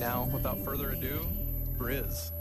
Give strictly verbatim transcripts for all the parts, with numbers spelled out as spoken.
now, without further ado, Briz.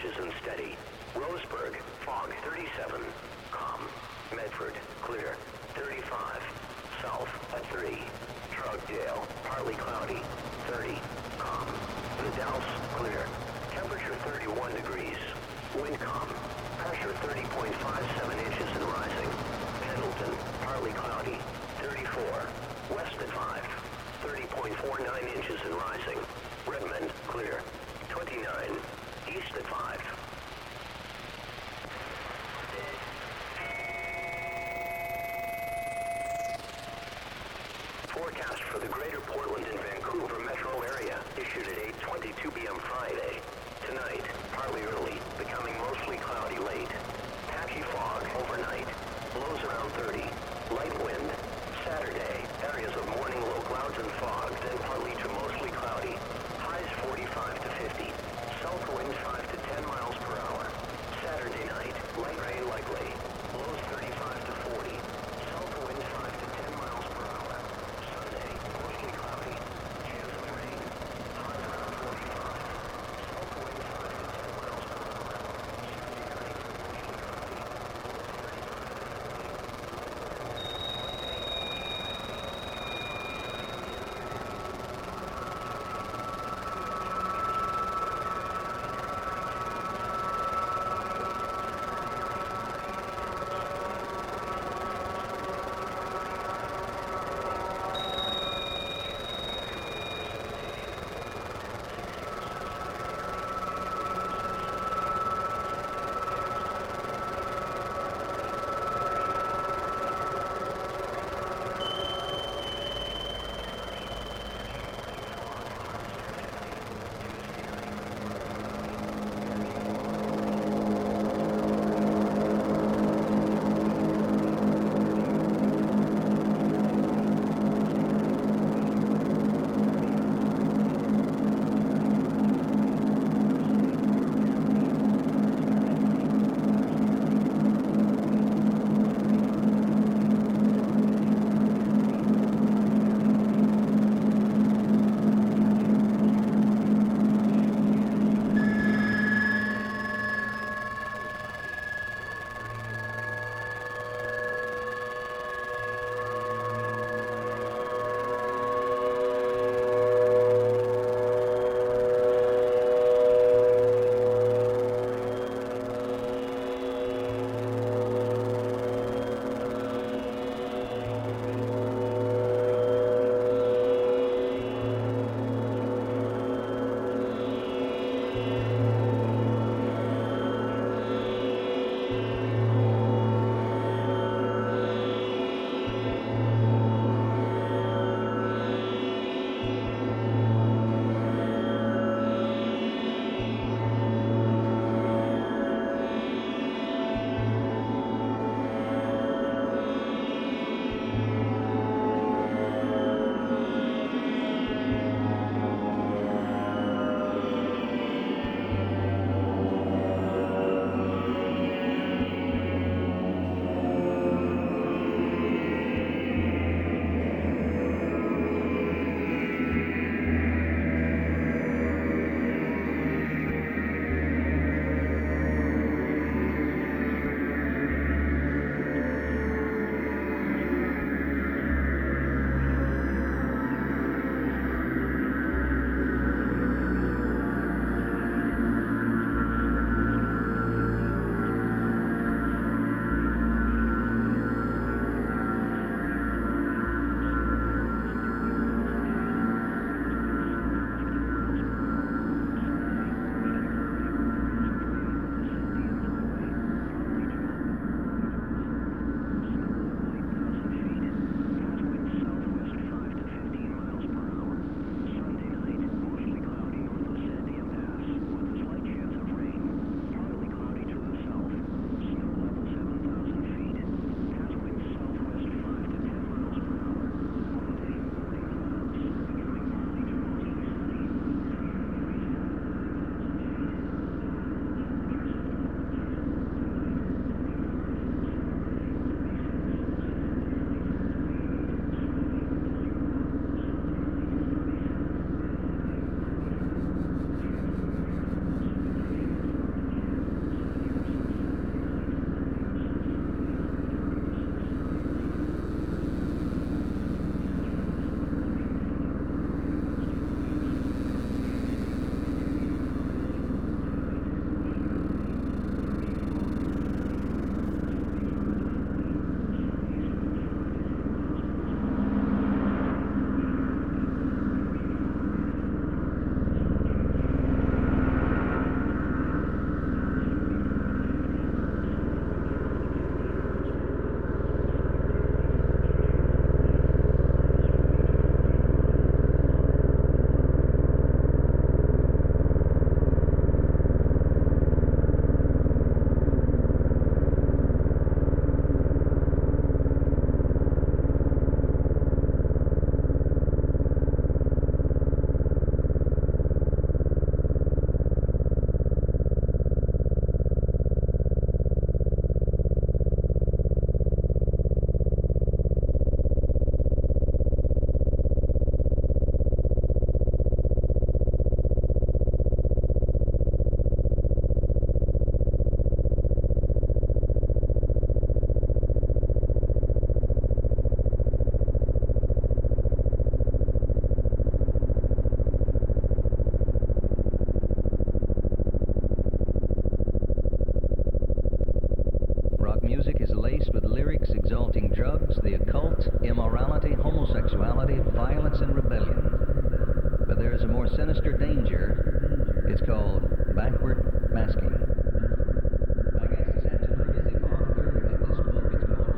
inches and steady. Roseburg, fog thirty-seven, calm. Medford, clear, thirty-five. South at three. Troutdale, partly cloudy, thirty, calm. The Dalles, clear. Temperature thirty-one degrees. Wind calm. Pressure thirty point five seven inches and rising. Pendleton, partly cloudy, thirty-four. West at five. thirty point four nine inches and rising. Redmond, clear, twenty-nine. East at five. Forecast for the greater Portland and Vancouver metro area issued at eight twenty-two p m Friday. Tonight, partly early, becoming mostly cloudy late. Patchy fog overnight. Lows around thirty. Light wind. Saturday, areas of morning low clouds and fog, then partly to mostly cloudy. Highs forty-five to fifty. South winds five to ten miles per hour. Saturday night, light rain likely. Lows thirty-five to forty. South winds five to ten miles per hour. Sunday, mostly cloudy. Chance of rain. Highs around forty-five. South winds five to ten miles per hour. Sunday night, mostly cloudy. Lows thirty-five to forty. Monday, mostly cloudy. violence and rebellion. But there is a more sinister danger. It's called backward masking. My guest this afternoon is the author of this book. It's called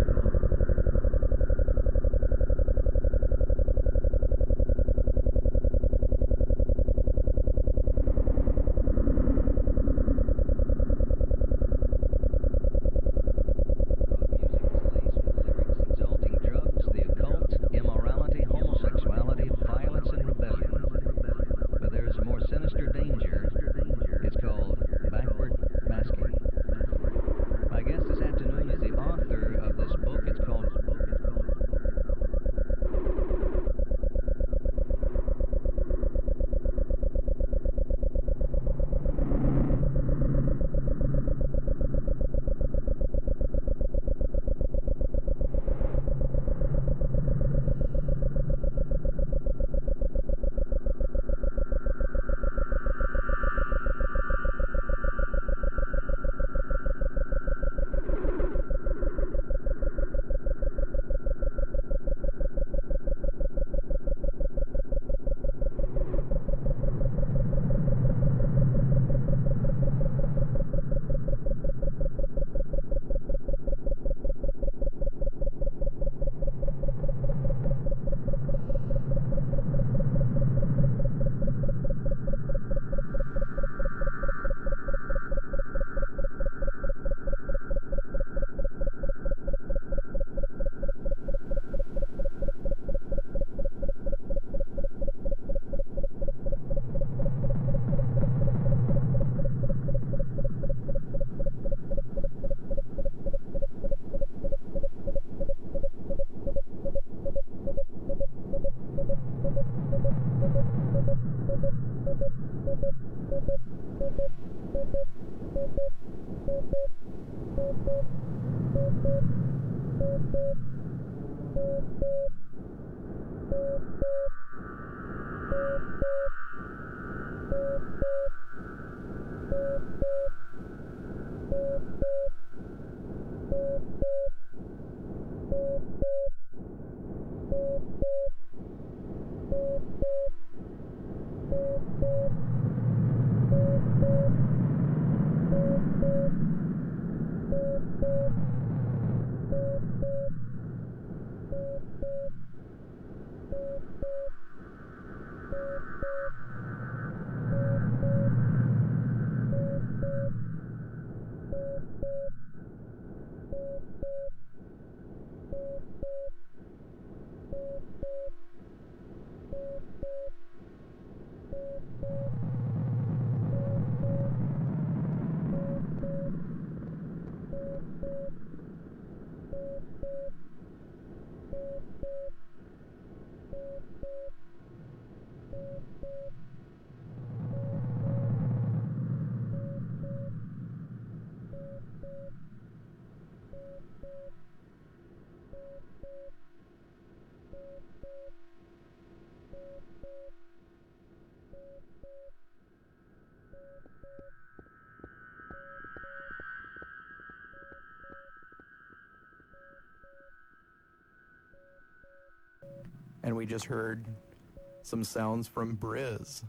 And we just heard some sounds from Briz.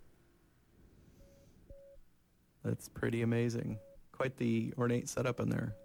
That's pretty amazing. Quite the ornate setup in there.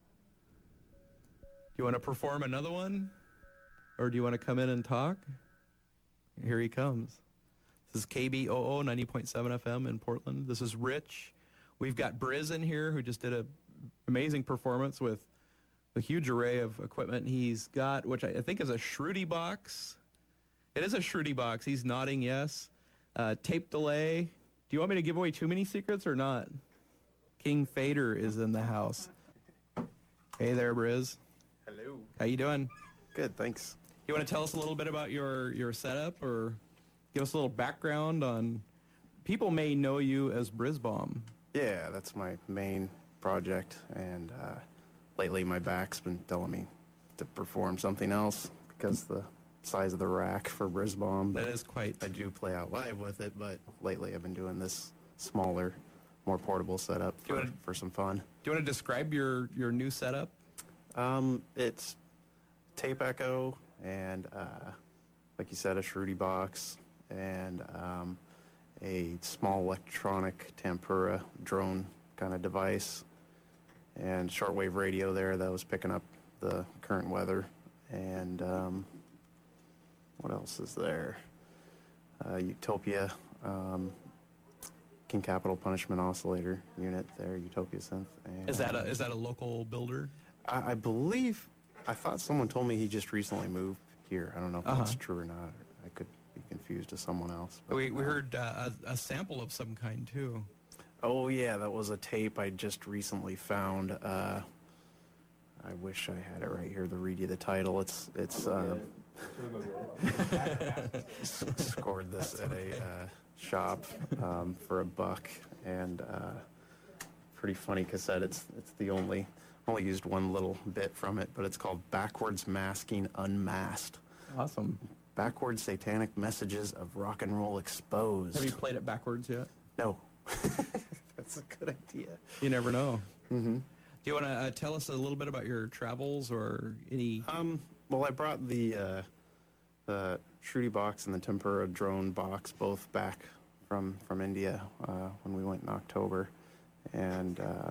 Do you want to perform another one? Or do you want to come in and talk? Here he comes. This is K B O O ninety point seven F M in Portland. This is Rich. We've got Briz in here who just did an amazing performance with a huge array of equipment he's got, which I think is a Shruti box. It is a Shruti box. He's nodding yes. Uh, tape delay. Do you want me to give away too many secrets or not? King Fader is in the house. Hey there, Briz. Hello. How you doing? Good, thanks. You want to tell us a little bit about your, your setup or give us a little background on... People may know you as Brizbomb. Yeah, that's my main project, and uh, lately my back's been telling me to perform something else because the size of the rack for Brizbomb. That is quite... I do play out live with it, but lately I've been doing this smaller, more portable setup for, wanna, for some fun. Do you want to describe your, your new setup? Um, it's tape echo and uh, like you said, a Shruti box and um, a small electronic tempura drone kind of device, and shortwave radio there that was picking up the current weather. And um, what else is there? Uh, Utopia, um, King Capital Punishment Oscillator unit there, Utopia synth. And Is that a is that a local builder? I, I believe, I thought someone told me he just recently moved here. I don't know if Uh-huh. that's true or not. I could be confused to someone else. but, We we uh, heard uh, a, a sample of some kind too. Oh yeah, that was a tape I just recently found. Uh, I wish I had it right here to read you the title. It's it's uh, s- scored this at a uh, shop um, for a buck, and uh, pretty funny cassette. It's it's the only only used one little bit from it, but it's called Backwards Masking Unmasked. Awesome. Backwards Satanic Messages of Rock and Roll Exposed. Have you played it backwards yet? No. That's a good idea. You never know. Mm-hmm. Do you want to uh, tell us a little bit about your travels or any? Um, well, I brought the uh, the Shruti box and the Tempura drone box both back from from India uh, when we went in October, and uh,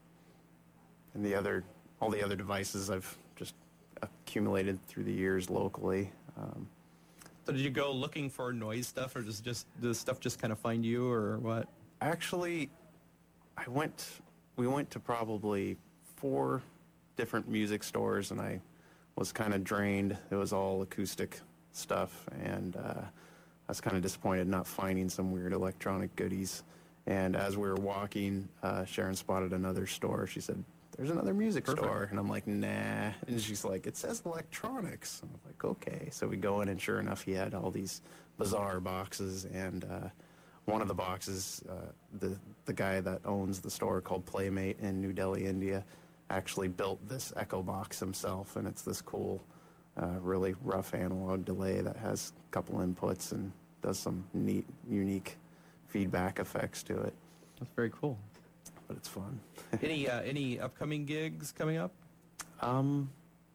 and the other all the other devices I've just accumulated through the years locally. Um, So did you go looking for noise stuff, or does just does the stuff just kind of find you, or what? Actually, I went. We went to probably four different music stores, and I was kind of drained. It was all acoustic stuff, and uh, I was kind of disappointed not finding some weird electronic goodies. And as we were walking, uh, Sharon spotted another store. She said, "There's another music Perfect. store," and I'm like, "Nah." And she's like, "It says electronics." And I'm like, "Okay." So we go in, and sure enough, he had all these bizarre boxes, and uh, one of the boxes, uh, the the guy that owns the store called Playmate in New Delhi, India, actually built this Echo box himself, and it's this cool, uh, really rough analog delay that has a couple inputs and does some neat, unique feedback effects to it. That's very cool. But it's fun. Any uh, any upcoming gigs coming up? Um,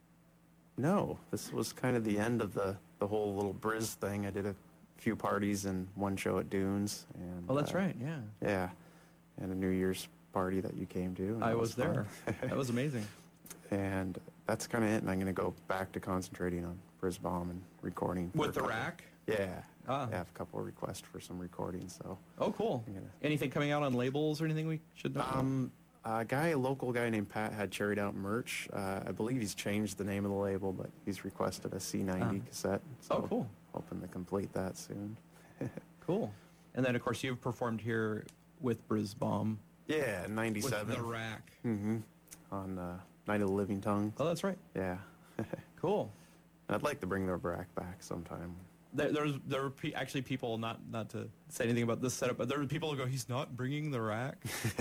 no, this was kind of the end of the, the whole little Briz thing. I did a few parties and one show at Dunes. And, Oh, that's uh, right. Yeah, Yeah, and a New Year's party that you came to. and I that was fun. there. That was amazing. And that's kind of it, and I'm going to go back to concentrating on Brisbane and recording. for With a the couple- rack. Yeah. Ah. I have a couple of requests for some recording, so. Oh, cool. I'm gonna- Anything coming out on labels or anything we should know? Um, a guy, a local guy named Pat had Cherried Out merch. Uh, I believe he's changed the name of the label, but he's requested a C ninety Ah. cassette. Oh, So cool. hoping to complete that soon. Cool. And then, of course, you've performed here with Brisbane Yeah, with ninety-seven. the rack. Mm-hmm. On uh, Night of the Living Tongue. Oh, that's right. Yeah. Cool. And I'd like to bring the rack back sometime. There, there's there were pe- actually people, not not to say anything about this setup, but there were people who go, "He's not bringing the rack."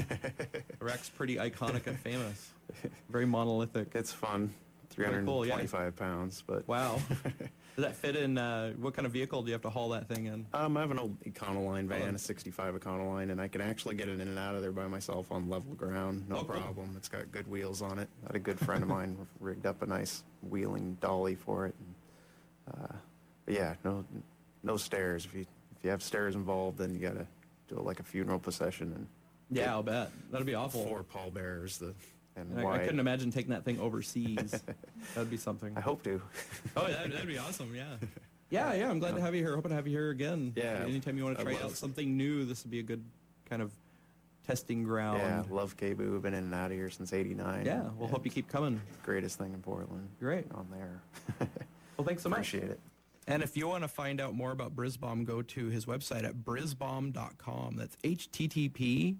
The rack's pretty iconic and famous. Very monolithic. It's fun. Very cool, yeah. three hundred twenty-five pounds, but Wow. Does that fit in? Uh, what kind of vehicle do you have to haul that thing in? um, I have an old Econoline van, Oh. a sixty-five Econoline, and I can actually get it in and out of there by myself on level ground, no Oh, cool. problem. It's got good wheels on it. I had a good friend of mine rigged up a nice wheeling dolly for it. And, uh, but yeah, no, no stairs. If you if you have stairs involved, then you got to do it like a funeral procession and Yeah, I'll bet. That'd be awful. four pallbearers. The and I, I wide. couldn't imagine taking that thing overseas. That'd be something. I hope to. Oh, that'd, that'd be awesome. Yeah. Yeah, yeah. I'm glad to have you here. Hoping to have you here again. Yeah, Anytime you want to I'd try love- out something new, this would be a good kind of testing ground. Yeah, love K B U. Been in and out of here since eighty-nine. Yeah, we'll hope you keep coming. Greatest thing in Portland. Great. On there. Well, thanks so much. Appreciate it. And if you want to find out more about Brisbane, go to his website at brisbane dot com. That's H T T P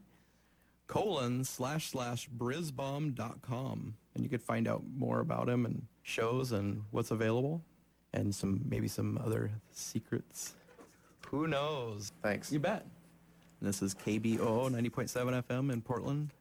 colon slash slash brisbane dot com. And you could find out more about him and shows and what's available and some maybe some other secrets. Who knows? Thanks. You bet. This is K B O O ninety point seven F M in Portland.